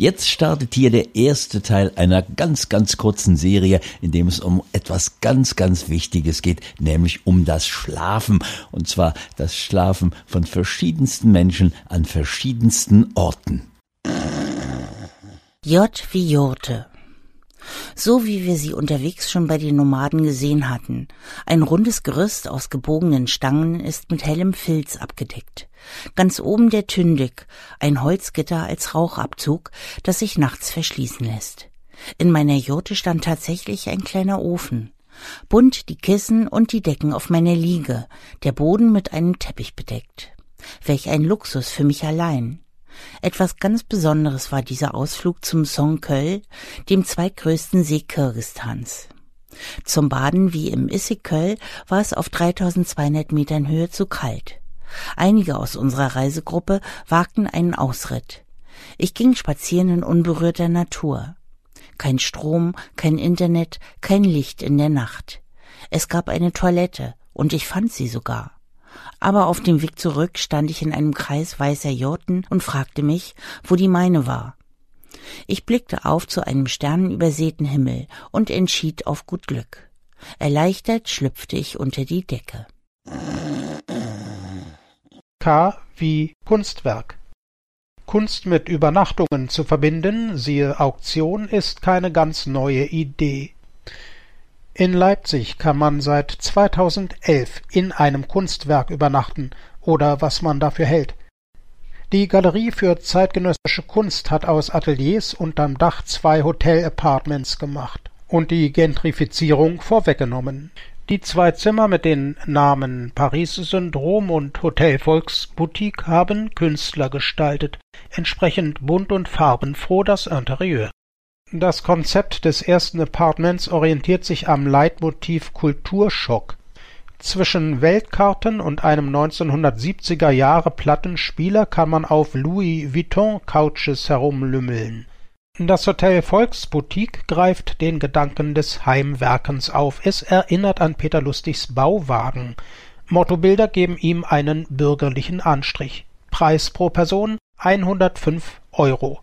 Jetzt startet hier der erste Teil einer ganz, ganz kurzen Serie, in dem es um etwas ganz, ganz Wichtiges geht, nämlich um das Schlafen. Und zwar das Schlafen von verschiedensten Menschen an verschiedensten Orten. J wie Jurte. So wie wir sie unterwegs schon bei den Nomaden gesehen hatten. Ein rundes Gerüst aus gebogenen Stangen ist mit hellem Filz abgedeckt. Ganz oben der Tündik, ein Holzgitter als Rauchabzug, das sich nachts verschließen lässt. In meiner Jurte stand tatsächlich ein kleiner Ofen. Bunt die Kissen und die Decken auf meiner Liege, der Boden mit einem Teppich bedeckt. Welch ein Luxus für mich allein. Etwas ganz Besonderes war dieser Ausflug zum Songköl, dem zweitgrößten See Kirgisistans. Zum Baden wie im Issyköl war es auf 3200 Metern Höhe zu kalt. Einige aus unserer Reisegruppe wagten einen Ausritt. Ich ging spazieren in unberührter Natur. Kein Strom, kein Internet, kein Licht in der Nacht. Es gab eine Toilette und ich fand sie sogar. Aber auf dem Weg zurück stand ich in einem Kreis weißer Jurten und fragte mich, wo die meine war. Ich blickte auf zu einem sternenübersäten Himmel und entschied auf gut Glück. Erleichtert schlüpfte ich unter die Decke. K wie Kunstwerk. Kunst mit Übernachtungen zu verbinden, siehe Auktion, ist keine ganz neue Idee. In Leipzig kann man seit 2011 in einem Kunstwerk übernachten oder was man dafür hält. Die Galerie für zeitgenössische Kunst hat aus Ateliers unterm Dach 2 Hotel-Apartments gemacht und die Gentrifizierung vorweggenommen. Die 2 Zimmer mit den Namen Paris-Syndrom und Hotel Volksboutique haben Künstler gestaltet, entsprechend bunt und farbenfroh das Interieur. Das Konzept des ersten Apartments orientiert sich am Leitmotiv Kulturschock. Zwischen Weltkarten und einem 1970er-Jahre-Plattenspieler kann man auf Louis Vuitton-Couches herumlümmeln. Das Hotel Volksboutique greift den Gedanken des Heimwerkens auf. Es erinnert an Peter Lustigs Bauwagen. Mottobilder geben ihm einen bürgerlichen Anstrich. Preis pro Person 105 €.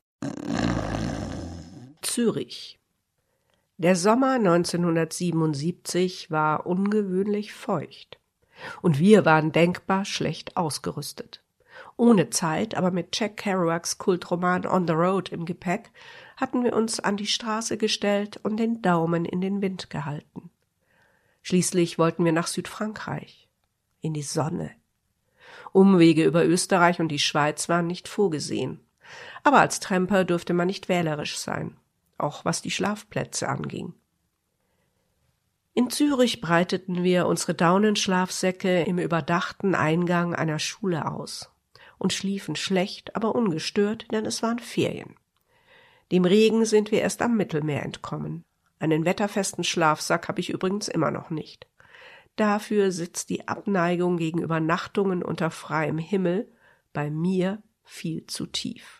Zürich. Der Sommer 1977 war ungewöhnlich feucht. Und wir waren denkbar schlecht ausgerüstet. Ohne Zeit, aber mit Jack Kerouacs Kultroman On the Road im Gepäck, hatten wir uns an die Straße gestellt und den Daumen in den Wind gehalten. Schließlich wollten wir nach Südfrankreich, in die Sonne. Umwege über Österreich und die Schweiz waren nicht vorgesehen. Aber als Tramper durfte man nicht wählerisch sein, auch was die Schlafplätze anging. In Zürich breiteten wir unsere Daunenschlafsäcke im überdachten Eingang einer Schule aus und schliefen schlecht, aber ungestört, denn es waren Ferien. Dem Regen sind wir erst am Mittelmeer entkommen. Einen wetterfesten Schlafsack habe ich übrigens immer noch nicht. Dafür sitzt die Abneigung gegen Übernachtungen unter freiem Himmel bei mir viel zu tief.